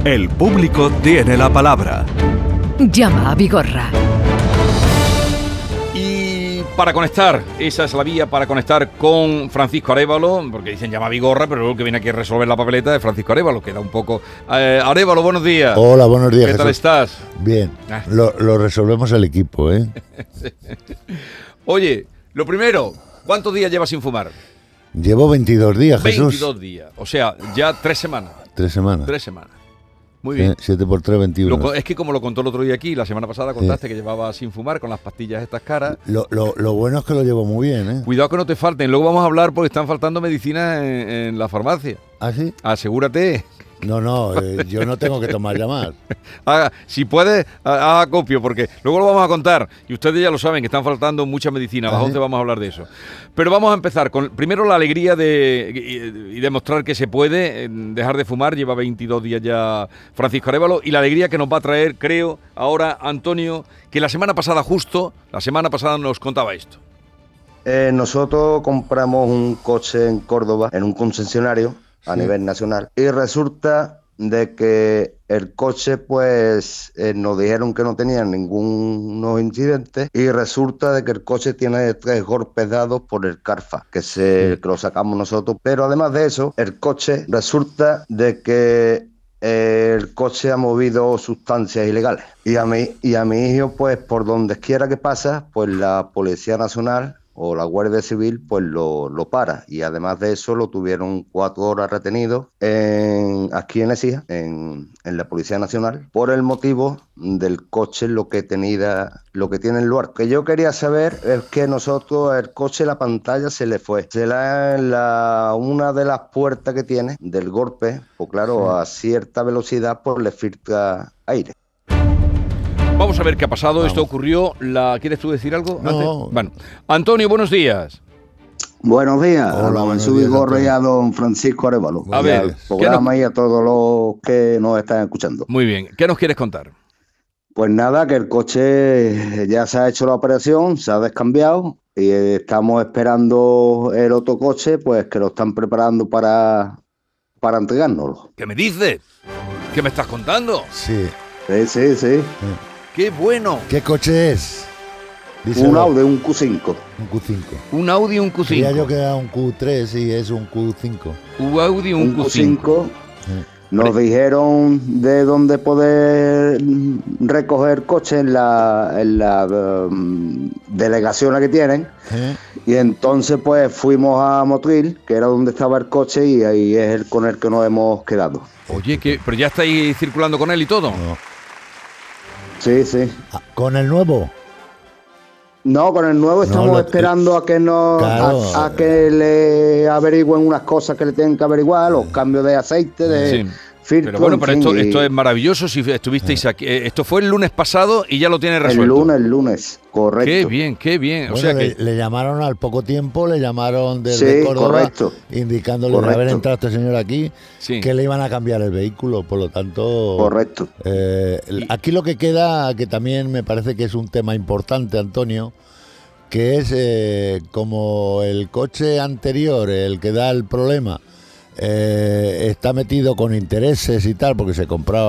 El público tiene la palabra. Llama a Vigorra. Y para conectar, esa es la vía para conectar con Francisco Arévalo, porque dicen llama a Vigorra, pero luego el que viene aquí a resolver la papeleta de Francisco Arévalo, que da un poco... Arévalo, buenos días. Hola, buenos días, ¿Qué Jesús. tal estás? Bien, lo resolvemos el equipo, ¿eh? Oye, lo primero, ¿cuántos días llevas sin fumar? Llevo 22 días, Jesús. 22 días, o sea, ya 3 semanas. 3 semanas. 3 semanas. Muy bien. 7 por 3, 21. Es que como lo contó el otro día aquí, la semana pasada contaste que llevaba sin fumar con las pastillas estas caras. Lo bueno es que lo llevo muy bien, ¿eh? Cuidado que no te falten. Luego vamos a hablar porque están faltando medicinas en la farmacia. ¿Ah, sí? Asegúrate. No, yo no tengo que tomar ya más. Si puedes, haga acopio, porque luego lo vamos a contar. Y ustedes ya lo saben, que están faltando muchas medicinas. A las 11 vamos a hablar de eso. Pero vamos a empezar con, primero, la alegría y demostrar que se puede dejar de fumar. Lleva 22 días ya Francisco Arévalo. Y la alegría que nos va a traer, creo, ahora Antonio, que la semana pasada nos contaba esto. Nosotros compramos un coche en Córdoba, en un concesionario a nivel nacional, y resulta de que el coche, pues, nos dijeron que no tenía ningunos incidentes, y resulta de que el coche tiene 3 golpes dados por el Carfax, que lo sacamos nosotros, pero además de eso, el coche resulta de que el coche ha movido sustancias ilegales, y a mi hijo, pues, por donde quiera que pasa, pues la Policía Nacional o la Guardia Civil pues lo para, y además de eso lo tuvieron 4 horas retenido aquí en Écija, en la Policía Nacional, por el motivo del coche, lo que tiene el lugar. Que yo quería saber es que nosotros, el coche, la pantalla se le fue, una de las puertas que tiene del golpe, pues claro, a cierta velocidad pues le filtra aire. Vamos a ver qué ha pasado. Vamos. Esto ocurrió. ¿Quieres tú decir algo? No. Antes? Bueno, Antonio, buenos días. Buenos días. Hola, buenos días, Vigorra y a don Francisco Arévalo. A ver, al programa y a todos los que nos están escuchando. Muy bien. ¿Qué nos quieres contar? Pues nada, que el coche ya se ha hecho la operación, se ha descambiado y estamos esperando el otro coche, pues que lo están preparando para entregárnoslo. ¿Qué me dices? ¿Qué me estás contando? Sí. Sí. ¡Qué bueno! ¿Qué coche es? Díselo. Un Audi, un Q5. Un Q5. Un Audi, un Q5. Creía yo que era un Q3 y es un Q5. Un Audi, un Q5. Nos dijeron de dónde poder recoger coches en la delegación que tienen. Y entonces pues fuimos a Motril, que era donde estaba el coche, y ahí es el con el que nos hemos quedado. Oye, ¿pero ya estáis circulando con él y todo? No. Sí. ¿Con el nuevo? No, con el nuevo estamos esperando a que a que le averigüen unas cosas que le tienen que averiguar, los cambios de aceite, de filtro. Pero bueno, esto es maravilloso. Si estuvisteis aquí, esto fue el lunes pasado y ya lo tiene resuelto. El lunes, correcto. Qué bien. Bueno, o sea que le llamaron al poco tiempo, desde Córdoba, correcto. indicándole de haber entrado este señor aquí, que le iban a cambiar el vehículo, por lo tanto... Correcto. Aquí lo que queda, que también me parece que es un tema importante, Antonio, que es como el coche anterior, el que da el problema, está metido con intereses y tal, porque se compró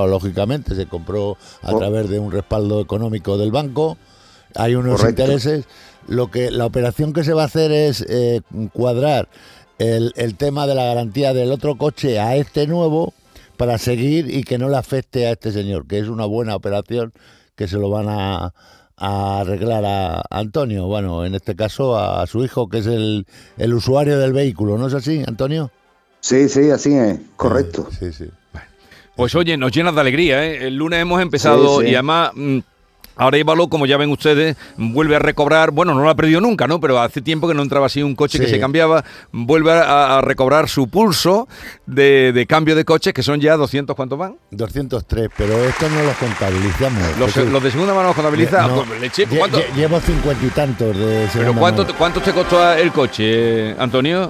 a través de un respaldo económico del banco, hay unos intereses. La operación que se va a hacer es cuadrar el tema de la garantía del otro coche a este nuevo para seguir y que no le afecte a este señor, que es una buena operación que se lo van a arreglar a Antonio, bueno, en este caso a su hijo, que es el usuario del vehículo, ¿no es así, Antonio? Sí, así es, correcto. Sí. Pues oye, nos llenas de alegría, ¿eh? El lunes hemos empezado y además Arévalo, como ya ven ustedes, vuelve a recobrar, bueno, no lo ha perdido nunca, ¿no? Pero hace tiempo que no entraba así un coche que se cambiaba, vuelve a recobrar su pulso de cambio de coches, que son ya 200, ¿cuántos van? 203, pero estos no los contabilizamos. ¿Los de segunda mano los contabiliza? No, ¿Cuánto? Llevo 50 y tantos de segunda mano. ¿Pero cuánto te costó el coche, Antonio?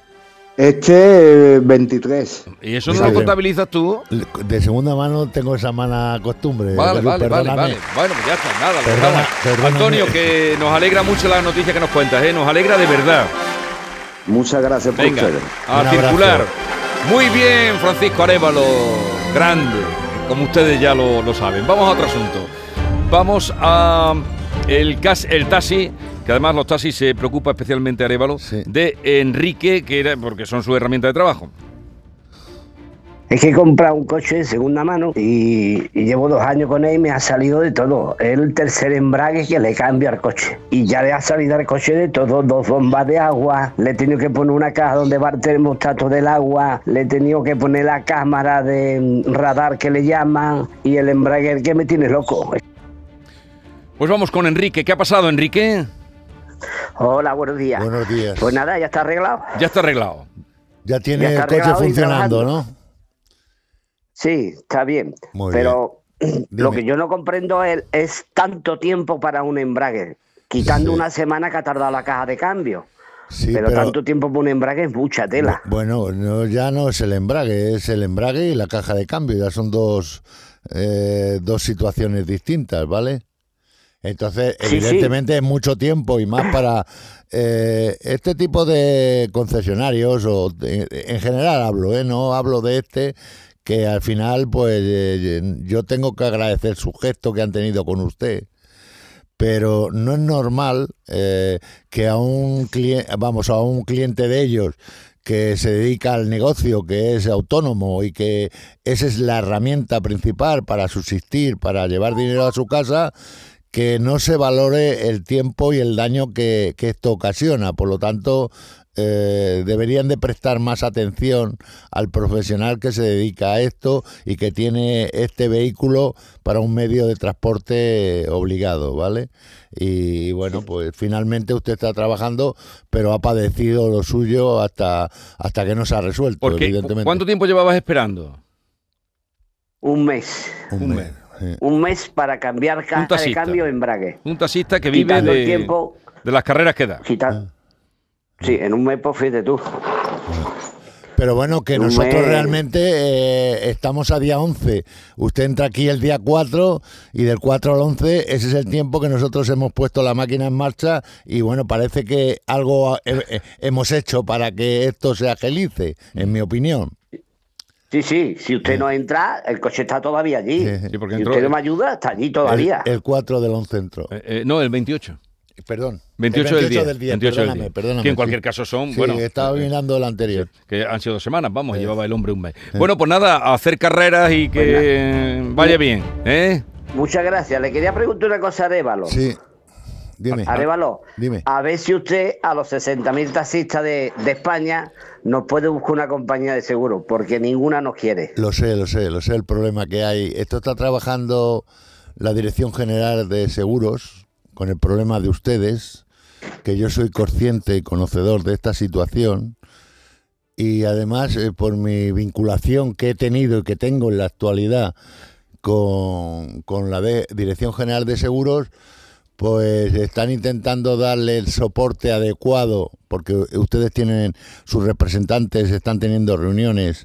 23. ¿Y eso no lo contabilizas tú? De segunda mano tengo esa mala costumbre. Vale. Bueno, pues ya está, nada. Perdóname. Antonio, que nos alegra mucho la noticia que nos cuentas, nos alegra de verdad. Muchas gracias por ustedes. A circular. Muy bien, Francisco Arévalo. Grande. como ustedes ya lo saben. Vamos a otro asunto. Vamos a el taxi, que además los taxis se preocupa especialmente Arévalo, Sí. de Enrique, porque son su herramienta de trabajo. Es que he comprado un coche de segunda mano y llevo 2 años con él y me ha salido de todo. Es el tercer embrague que le cambio al coche. Y ya le ha salido al coche de todo, 2 bombas de agua, le he tenido que poner una caja donde va el termostato del agua, le he tenido que poner la cámara de radar que le llaman y el embrague que me tiene loco. Pues vamos con Enrique. ¿Qué ha pasado, Enrique? Hola, buenos días. Buenos días. Pues nada, ya está arreglado. Ya está arreglado. Ya tiene Ya está el coche arreglado y funcionando, trabajando. ¿no? Sí, está bien. Muy Pero Dime. lo que yo no comprendo es tanto tiempo para un embrague. Quitando Sí. una semana que ha tardado la caja de cambio. Sí, pero tanto tiempo para un embrague es mucha tela. Bueno, ya no es el embrague, es el embrague y la caja de cambio. Ya son dos situaciones distintas, ¿vale? Entonces, Sí, evidentemente es mucho tiempo y más para este tipo de concesionarios, o en general hablo, no hablo de este, que al final pues yo tengo que agradecer su gesto que han tenido con usted. Pero no es normal que a un cliente de ellos que se dedica al negocio, que es autónomo y que esa es la herramienta principal para subsistir, para llevar dinero a su casa, que no se valore el tiempo y el daño que esto ocasiona. Por lo tanto, deberían de prestar más atención al profesional que se dedica a esto y que tiene este vehículo para un medio de transporte obligado, ¿vale? Y bueno, pues finalmente usted está trabajando, pero ha padecido lo suyo hasta que no se ha resuelto, Porque, evidentemente. ¿cuánto tiempo llevabas esperando? Un mes. Un mes. Sí. Un mes para cambiar Un caja de taxista. cambio embrague. Un taxista que vive Quitando el de tiempo. las carreras que da. Sí, en un mes, pues fíjate tú. Pero bueno, que Un nosotros mes. realmente estamos a día 11. Usted entra aquí el día 4 y del 4 al 11 ese es el tiempo que nosotros hemos puesto la máquina en marcha y bueno, parece que algo hemos hecho para que esto se agilice, en mi opinión. Sí, si usted no entra, el coche está todavía allí. Sí, porque Si entró- usted no me ayuda, está allí todavía. El 4 del 11 entró. No, el 28. Perdón. 28 el del 10. 28 del 10. Perdóname. Que en cualquier sí. caso son, Sí, bueno, estaba mirando el anterior. que han sido 2 semanas, vamos, llevaba el hombre un mes. Bueno, pues nada, a hacer carreras y que vaya bien, ¿eh? Muchas gracias. Le quería preguntar una cosa a Arévalo. Sí. Dime. Arévalo, Dime. a ver si usted a los 60.000 taxistas de España nos puede buscar una compañía de seguro, porque ninguna nos quiere. Lo sé el problema que hay. Esto está trabajando la Dirección General de Seguros con el problema de ustedes, que yo soy consciente y conocedor de esta situación y además por mi vinculación que he tenido y que tengo en la actualidad con la Dirección General de Seguros, pues están intentando darle el soporte adecuado, porque ustedes tienen, sus representantes están teniendo reuniones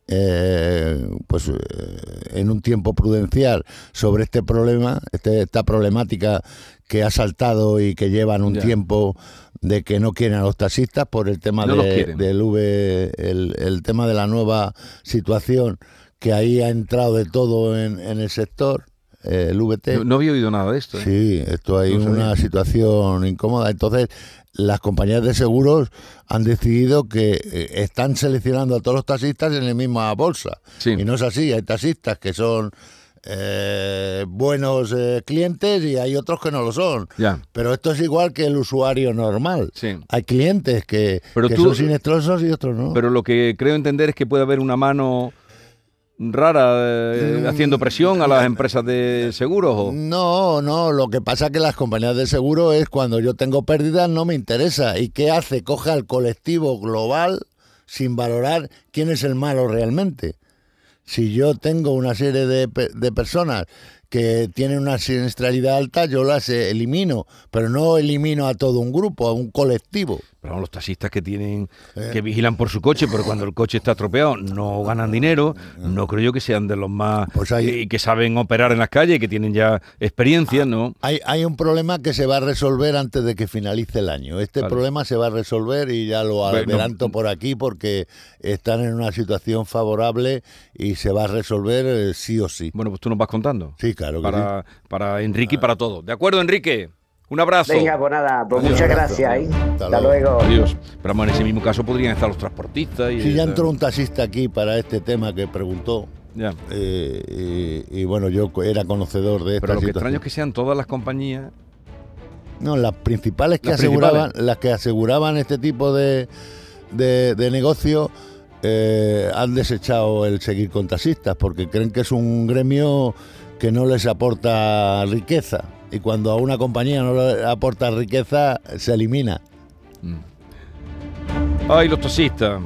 en un tiempo prudencial sobre este problema, esta problemática que ha saltado y que llevan un tiempo de que no quieren a los taxistas por el tema No los quieren. el tema de la nueva situación, que ahí ha entrado de todo en el sector. El VT. No había oído nada de esto, ¿eh? Sí, esto hay No sabía. una situación incómoda. Entonces, las compañías de seguros han decidido que están seleccionando a todos los taxistas en la misma bolsa. Sí. Y no es así. Hay taxistas que son buenos clientes y hay otros que no lo son. Ya. Pero esto es igual que el usuario normal. Sí. Hay clientes que Pero son sinestrosos y otros no. Pero lo que creo entender es que puede haber una mano rara haciendo presión a las empresas de seguros. ¿O? No, lo que pasa es que las compañías de seguro es cuando yo tengo pérdidas no me interesa. ¿Y qué hace? Coge al colectivo global sin valorar quién es el malo realmente. Si yo tengo una serie de personas que tienen una siniestralidad alta, yo las elimino, pero no elimino a todo un grupo, a un colectivo. Pero los taxistas que que vigilan por su coche, pero cuando el coche está estropeado no ganan dinero, no creo yo que sean de los más Pues que saben operar en las calles, que tienen ya experiencia, ¿no? Hay un problema que se va a resolver antes de que finalice el año. Este Vale. problema se va a resolver y ya lo adelanto por aquí porque están en una situación favorable y se va a resolver sí o sí. Bueno, pues tú nos vas contando. Sí, claro que Para Enrique y para todo. ¿De acuerdo, Enrique? Un abrazo. Venga, pues nada, pues Adiós. muchas gracias. Hasta luego. Adiós. Pero vamos, en ese mismo caso podrían estar los transportistas. sí. Sí, ya entró un taxista aquí para este tema que preguntó. Ya. Y bueno, yo era conocedor de esta Pero lo que situación. extraño es que sean todas las compañías. No, las principales que Las las que aseguraban este tipo de negocio han desechado el seguir con taxistas porque creen que es un gremio que no les aporta riqueza y cuando a una compañía no le aporta riqueza se elimina. Ay, los taxistas.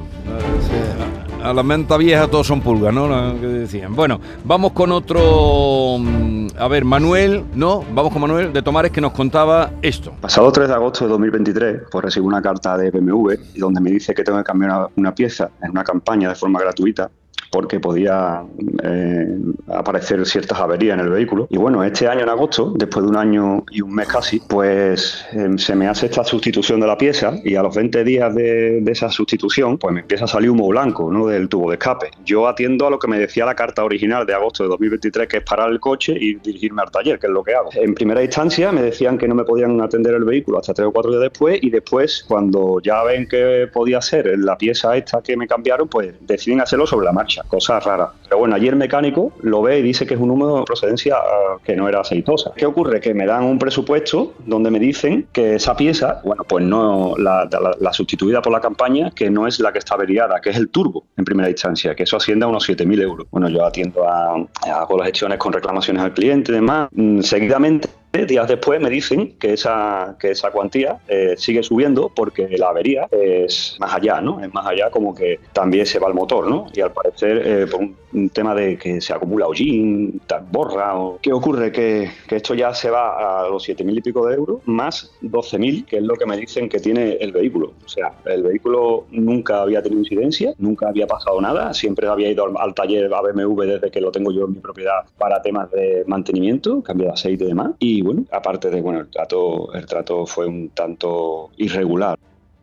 A la menta vieja todos son pulgas, ¿no? Lo que decían. Bueno, vamos con otro. A ver, Manuel, ¿no? Vamos con Manuel de Tomares que nos contaba esto. Pasado 3 de agosto de 2023, pues recibí una carta de BMW donde me dice que tengo que cambiar una pieza en una campaña de forma gratuita porque podía aparecer ciertas averías en el vehículo. Y bueno, este año en agosto, después de un año y un mes casi, pues se me hace esta sustitución de la pieza y a los 20 días de esa sustitución, pues me empieza a salir humo blanco, ¿no?, del tubo de escape. Yo atiendo a lo que me decía la carta original de agosto de 2023, que es parar el coche y dirigirme al taller, que es lo que hago. En primera instancia me decían que no me podían atender el vehículo hasta 3 o 4 días después y después, cuando ya ven que podía ser la pieza esta que me cambiaron, pues deciden hacerlo sobre la marcha. Cosa rara. Pero bueno, allí el mecánico lo ve y dice que es un humo de procedencia que no era aceitosa. ¿Qué ocurre? Que me dan un presupuesto donde me dicen que esa pieza, bueno, pues no, la sustituida por la campaña, que no es la que está averiada, que es el turbo en primera instancia, que eso asciende a unos 7.000 euros. Bueno, yo hago las gestiones con reclamaciones al cliente y demás. Seguidamente, días después me dicen que esa cuantía sigue subiendo porque la avería es más allá, ¿no? Es más allá, como que también se va el motor, ¿no? Y al parecer por un tema de que se acumula hollín, borra. ¿Qué ocurre? Que esto ya se va a los 7.000 y pico de euros más 12.000, que es lo que me dicen que tiene el vehículo. O sea, el vehículo nunca había tenido incidencia, nunca había pasado nada, siempre había ido al taller a BMW desde que lo tengo yo en mi propiedad para temas de mantenimiento, cambio de aceite y demás. Y bueno, aparte de, bueno, el trato fue un tanto irregular.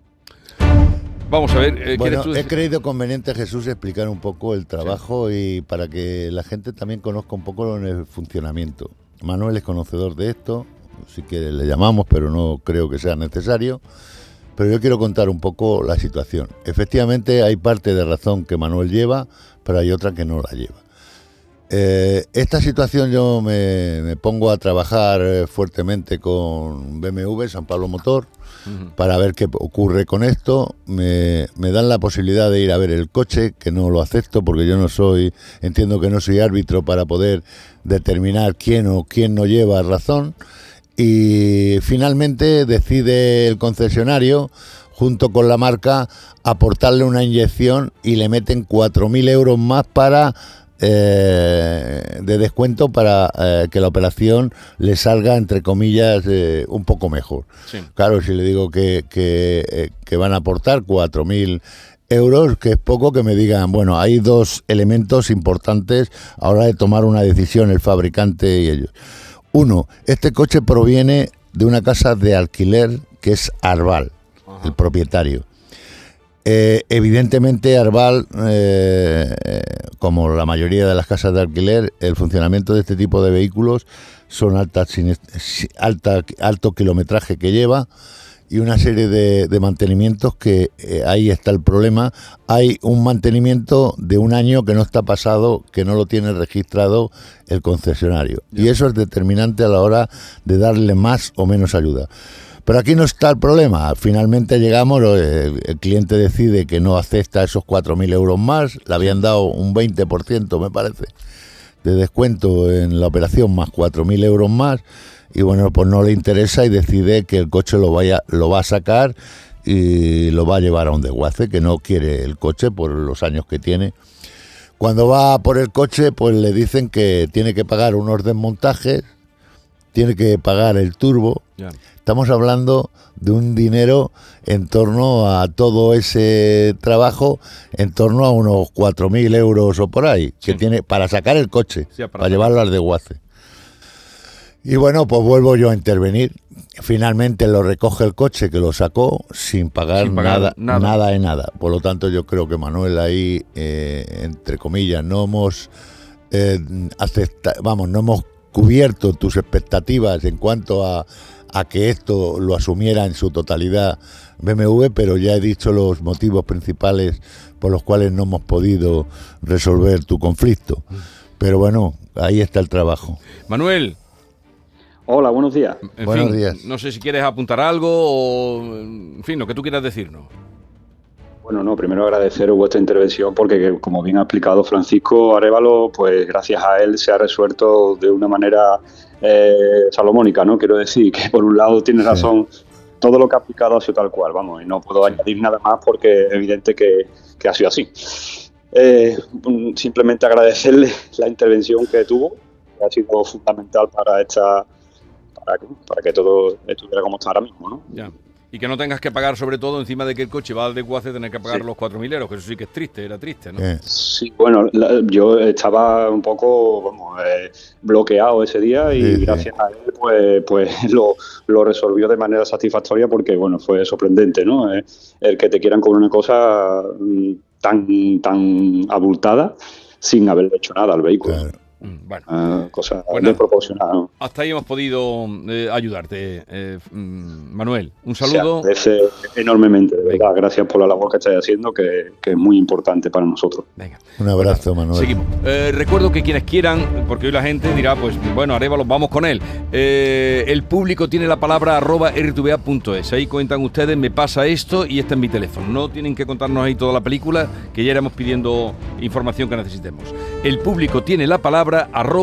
Vamos a ver. Bueno, he creído conveniente, Jesús, explicar un poco el trabajo y para que la gente también conozca un poco el funcionamiento. Manuel es conocedor de esto, sí que le llamamos, pero no creo que sea necesario. Pero yo quiero contar un poco la situación. Efectivamente, hay parte de razón que Manuel lleva, pero hay otra que no la lleva. Esta situación yo me pongo a trabajar fuertemente con BMW, San Pablo Motor, para ver qué ocurre con esto. Me dan la posibilidad de ir a ver el coche, que no lo acepto porque yo entiendo que no soy árbitro para poder determinar quién no lleva razón. Y finalmente decide el concesionario, junto con la marca, aportarle una inyección y le meten 4.000 euros más de descuento para que la operación le salga, entre comillas, un poco mejor. Sí. Claro, si le digo que van a aportar 4.000 euros, que es poco, que me digan, bueno, hay dos elementos importantes a la hora de tomar una decisión el fabricante y ellos. Uno, este coche proviene de una casa de alquiler que es Arval, el propietario. Evidentemente Arval, como la mayoría de las casas de alquiler, el funcionamiento de este tipo de vehículos son alto kilometraje que lleva y una serie de mantenimientos que ahí está el problema. Hay un mantenimiento de un año que no está pasado, que no lo tiene registrado el concesionario. Y eso es determinante a la hora de darle más o menos ayuda. Pero aquí no está el problema. Finalmente llegamos, el cliente decide que no acepta esos 4.000 euros más. Le habían dado un 20%, me parece, de descuento en la operación, más 4.000 euros más. Y bueno, pues no le interesa y decide que el coche lo va a sacar y lo va a llevar a un desguace, que no quiere el coche por los años que tiene. Cuando va por el coche, pues le dicen que tiene que pagar unos desmontajes tiene que pagar el turbo. Ya. Estamos hablando de un dinero en torno a todo ese trabajo, en torno a unos 4.000 euros o por ahí, que Sí. tiene para sacar el coche, Sí, para llevarlo al desguace. Y bueno, pues vuelvo yo a intervenir. Finalmente lo recoge el coche que lo sacó sin pagar, Sin pagar nada de nada. Por lo tanto, yo creo que Manuel ahí, entre comillas, no hemos no hemos cubierto tus expectativas en cuanto a que esto lo asumiera en su totalidad BMW, pero ya he dicho los motivos principales por los cuales no hemos podido resolver tu conflicto. Pero bueno, ahí está el trabajo. Manuel. Hola, buenos días. En Buenos fin, días. no sé si quieres apuntar algo o, en fin, lo que tú quieras decirnos. Bueno, no, primero agradeceros vuestra intervención porque, como bien ha explicado Francisco Arévalo, pues gracias a él se ha resuelto de una manera salomónica, ¿no? Quiero decir que por un lado tiene razón, todo lo que ha explicado ha sido tal cual, vamos, y no puedo añadir nada más porque es evidente que ha sido así. Simplemente agradecerle la intervención que tuvo, que ha sido fundamental para que todo estuviera como está ahora mismo, ¿no? Ya. Y que no tengas que pagar, sobre todo, encima de que el coche va al desguace, tener que pagar Sí. los 4.000 euros, que eso sí que es triste, era triste, ¿no? Sí, bueno, yo estaba un poco bloqueado ese día y Sí, sí. gracias a él pues lo resolvió de manera satisfactoria porque, bueno, fue sorprendente, ¿no? El que te quieran con una cosa tan abultada sin haberle hecho nada al vehículo. Claro. Bueno, Cosa Pues nada. desproporcionada, ¿no? hasta ahí hemos podido ayudarte. Manuel, un Se saludo. agradece enormemente, de Venga. verdad. Gracias por la labor que estáis haciendo, que es muy importante para nosotros. Venga. Un abrazo, Manuel. Seguimos. Recuerdo que quienes quieran, porque hoy la gente dirá, pues bueno, Arévalo, vamos con él. El público tiene la palabra @rtva.es. Ahí cuentan ustedes, me pasa esto y este es mi teléfono. No tienen que contarnos ahí toda la película, que ya iremos pidiendo información que necesitemos. El público tiene la palabra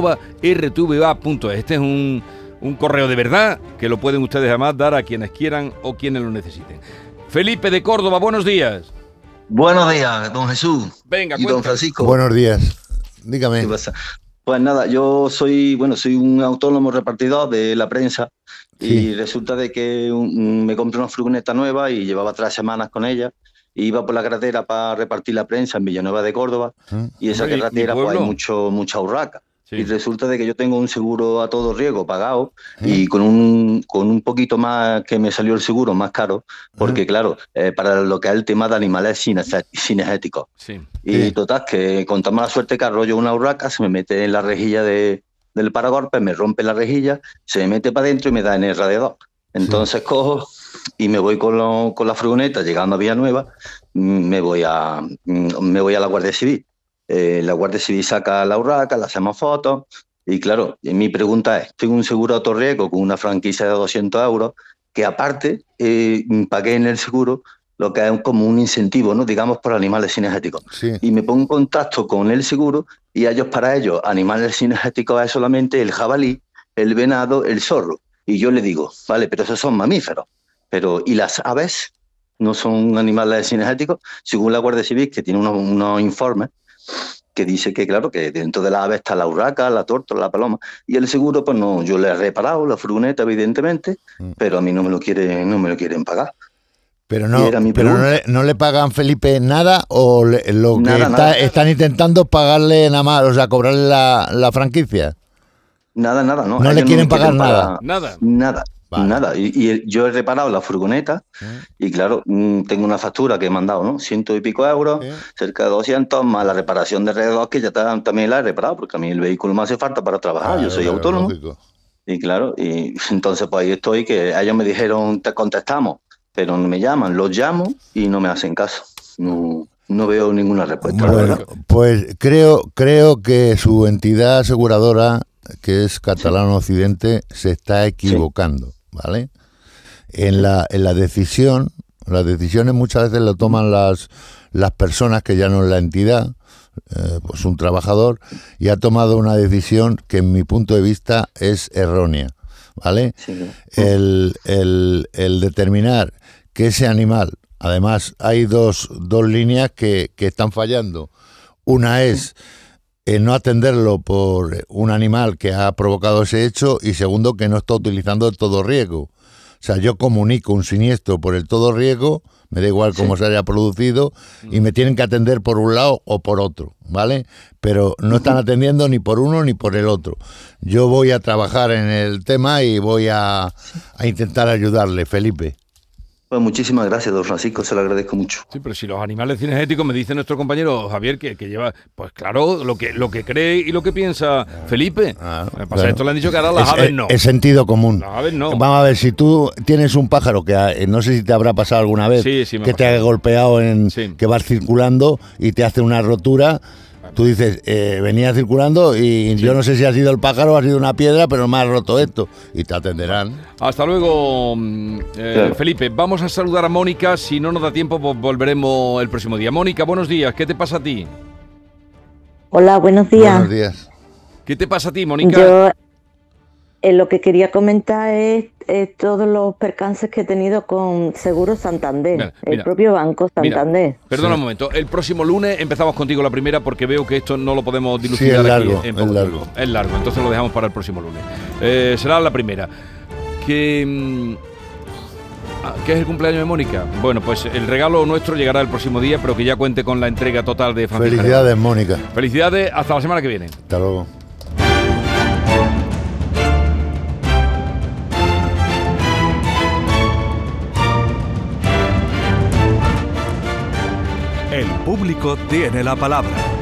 @rtva.es. Este es un correo de verdad que lo pueden ustedes además dar a quienes quieran o quienes lo necesiten. Felipe de Córdoba, buenos días. Buenos días, don Jesús. Venga, y don cuéntanos. Francisco. Buenos días. Dígame. ¿Qué pasa? Pues nada, yo soy un autónomo repartidor de la prensa Sí. y resulta de que me compré una furgoneta nueva y llevaba 3 semanas con ella. Iba por la carretera para repartir la prensa en Villanueva de Córdoba y esa Hombre, mi carretera pues hay pueblo. mucha urraca. Sí. Y resulta de que yo tengo un seguro a todo riesgo pagado y con un poquito más que me salió el seguro más caro, porque claro, para lo que es el tema de animales cinegéticos. Sí. Y Sí. total, que con tan mala suerte que arrollo una urraca, se me mete en la rejilla del paragolpes, me rompe la rejilla, se me mete para adentro y me da en el radiador. Entonces cojo y me voy con la furgoneta, llegando a Villanueva, me voy a la Guardia Civil. La Guardia Civil saca la urraca, le hacemos fotos y claro, mi pregunta es, tengo un seguro de autorriesgo con una franquicia de 200 euros que aparte pagué en el seguro lo que es como un incentivo, ¿no? Digamos, por animales cinegéticos. Sí. Y me pongo en contacto con el seguro y para ellos, animales cinegéticos es solamente el jabalí, el venado, el zorro. Y yo le digo, vale, pero esos son mamíferos. ¿Y las aves? ¿No son animales cinegéticos? Según la Guardia Civil, que tiene unos informes, que dice que, claro, que dentro de la ave está la urraca, la tórtola, la paloma, y el seguro, pues no, yo le he reparado la furgoneta, evidentemente, pero a mí no me lo quieren pagar. Pero Y era mi pregunta. no le pagan, Felipe, nada o lo que Nada. están intentando pagarle nada más, o sea, cobrarle la franquicia. Nada, no. No Ellos le quieren me pagar nada. Nada. Vale. Nada. Y yo he reparado la furgoneta y claro, tengo una factura que he mandado, ¿no? 100 y pico euros, Sí. cerca de 200, más la reparación de alrededor, que ya también la he reparado, porque a mí el vehículo me hace falta para trabajar, yo soy Claro, autónomo. lógico. Y claro, y entonces pues ahí estoy, que ellos me dijeron, te contestamos, pero no me llaman, los llamo y no me hacen caso. No veo ninguna respuesta, la Bueno, verdad. pues creo que su entidad aseguradora, que es Catalán Occidente, se está equivocando, ¿vale? En la decisión, las decisiones muchas veces lo toman las personas, que ya no es la entidad, pues un trabajador, y ha tomado una decisión que en mi punto de vista es errónea, ¿vale? Sí. El determinar que ese animal, además hay dos líneas que están fallando. Una es no atenderlo por un animal que ha provocado ese hecho, y segundo, que no está utilizando el todo riesgo. O sea, yo comunico un siniestro por el todo riesgo, me da igual cómo se haya producido, y me tienen que atender por un lado o por otro, ¿vale? Pero no están atendiendo ni por uno ni por el otro. Yo voy a trabajar en el tema y voy a intentar ayudarle, Felipe. Pues muchísimas gracias, don Francisco, se lo agradezco mucho. Sí, pero si los animales cinegéticos, me dice nuestro compañero Javier, que lleva, pues claro, lo que cree y lo que piensa Felipe. Me pasa, esto le han dicho que ahora las aves no. Es sentido común. Las aves no. Vamos a ver, si tú tienes un pájaro que no sé si te habrá pasado alguna vez, que te ha golpeado, que vas circulando y te hace una rotura. Tú dices, venía circulando y yo no sé si ha sido el pájaro o ha sido una piedra, pero me ha roto esto. Y te atenderán. Hasta luego, Felipe. Vamos a saludar a Mónica. Si no nos da tiempo, pues volveremos el próximo día. Mónica, buenos días. ¿Qué te pasa a ti? Hola, buenos días. Buenos días. ¿Qué te pasa a ti, Mónica? Yo lo que quería comentar es todos los percances que he tenido con Seguro Santander, el propio Banco Santander. Perdona un momento, el próximo lunes empezamos contigo la primera, porque veo que esto no lo podemos dilucidar aquí. Es largo, entonces lo dejamos para el próximo lunes. Será la primera. ¿Qué es el cumpleaños de Mónica? Bueno, pues el regalo nuestro llegará el próximo día, pero que ya cuente con la entrega total de Francisco. Felicidades, Mónica. Felicidades, hasta la semana que viene. Hasta luego. El público tiene la palabra.